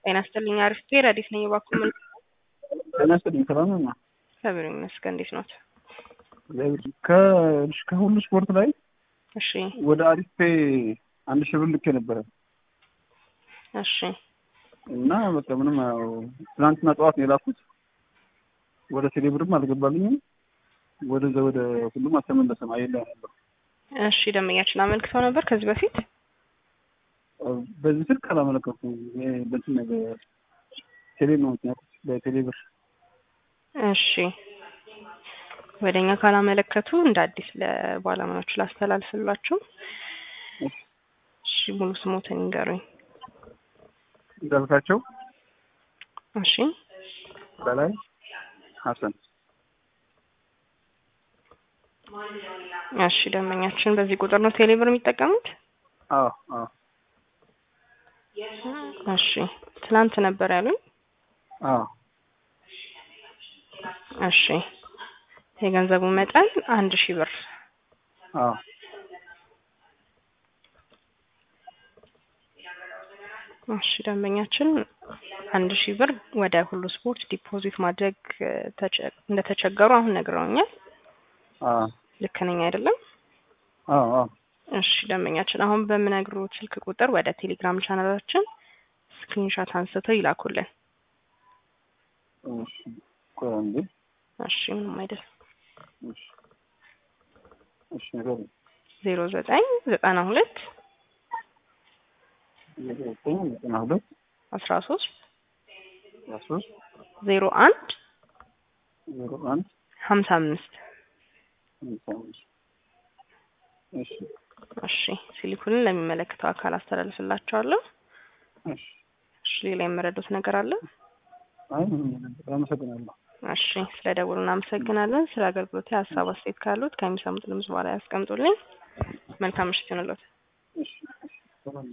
ጤና ይስጥልኝ አሪፍ ረዲስ ነኝ ባኩ ምን ጤና ይስጥልኝ ሰላም ነው ሰብሪ መስከን እንዴት ነው ከሁሉ ስፖርት ላይ እሺ ወደ አሪፍ አንድ ሺህ ብር ልኬ ነበር እሺ እና በቃ ምንም ትናንትና ጠዋት ነው የላኩት ወደ ቴሌብርም አልገባልኝም ወደ ሁሉም አልተመለሰም አይደለም ነበር እሺ ደመኛችን አመልክተው ነበር ከዚህ በፊት በዚህ ስልክ አላመለከቱም በዚህ ነገር ቴሌ ነው ያልኩት በቴሌብር እሺ ወደኛ ካላመለከቱ እንደ አዲስ ለባለሙያዎች ላስተላልፍላችሁ እሺ ሙሉ ስሞትን ይንገሩኝ እንዳልካቸው እሺ በላይ ሐሰን እሺ ደመኛችን በዚህ ቁጥር ነው ቴሌብር የሚጠቀሙት አዎ እሺ ትናንት ነበር ያሉኝ አዎ እሺ የገንዘቡ መጠን 1000 ብር አዎ እሺ ደንበኛችን 1000 ብር ወደ ሁሉ ስፖርት ዲፖዚት ማድረግ እንደተቸገሩ አሁን ነግረውኛል ልክ ነኝ አይደለም አዎ እሺ ደንበኛችን አሁን በመነግሩት ስልክ ቁጥር ወደ ቴሌግራም ቻናላችን ስክሪንሾት አንስተው ይላኩልን እሺ ቆንጆ እሺ ምንም አይደል እሺ ነገር 0992 13 01 55 እሺ ሲልኩልን ለሚመለከተው አካል አስተላልፍላችኋለሁ እሺ ሌላ የምረዱት ነገር አለ አይ አመሰግናለሁ እሺ ስለደወሉና አመሰግናለን ስለ አገልግሎት ሀሳብ አስተያየት ካሉት ከሚሰሙት ድምጽ በኋላ ያስቀምጡልኝ መልካም ምሽት ይሁንልዎት እሺ